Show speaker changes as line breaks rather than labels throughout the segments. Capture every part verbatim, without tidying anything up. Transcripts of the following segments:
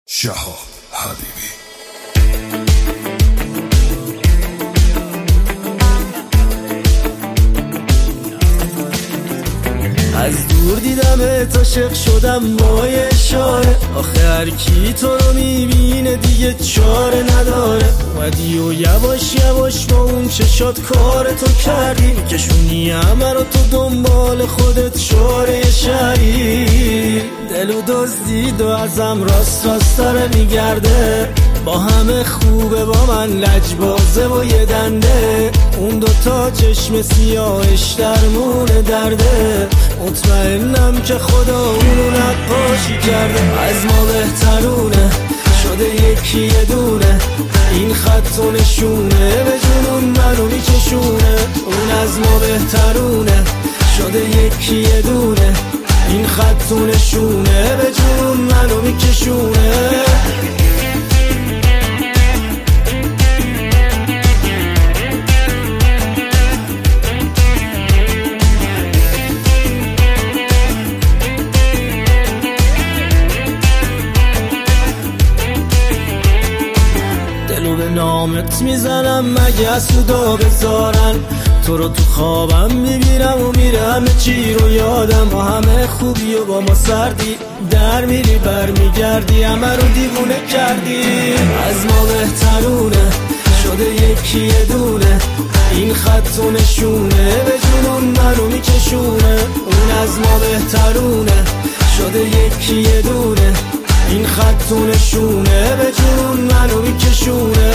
شهاب حبیبی.
از دور دیدمت عاشق شدم با یه اشاره، آخه هر کی تو رو میبینه دیگه چاره نداره. اومدی و یواش یواش با اون چشات کار تو کردی، کشونی همه رو تو دنبال خودت شاره شهری. دلو دزدید و ازم راست راست داره میگرده، با همه خوبه با من لجبازه و یه دنده. اون دوتا چشم سیاهش درمون درده، مطمئنم که خدا اونو نقاشی کرده. از ما بهترونه شده یکی یه دونه، این خط و نشونه به جنون منو میکشونه. اون از ما بهترونه شده یکی یه دونه، این خط و نشونه به جنون منو میکشونه. به نامت میزنم مگه از سودا بذارن، تو رو تو خوابم میبینم و میره همه چی رو یادم. با همه خوبی و با ما سردی در میری بر میگردی، همه رو دیوونه کردی. از ما بهترونه شده یکی یه دونه، این خط و نشونه به جنون منو میکشونه. اون از ما بهترونه شده یکی یه دونه، این خط و نشونه به جنون منو میکشونه.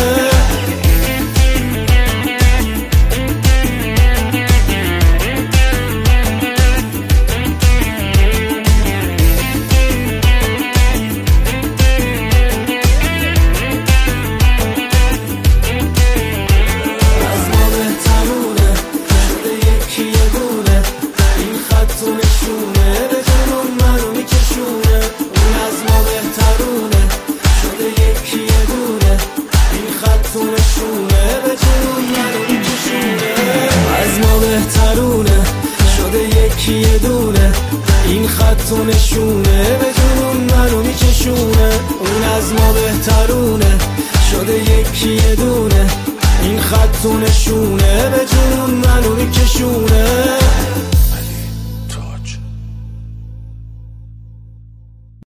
بهترونه شده یکی یه دونه، این خط و نشونه به جنون منو میکشونه. اون از ما بهترونه شده یکی یه دونه، این خط و نشونه به جنون منو میکشونه.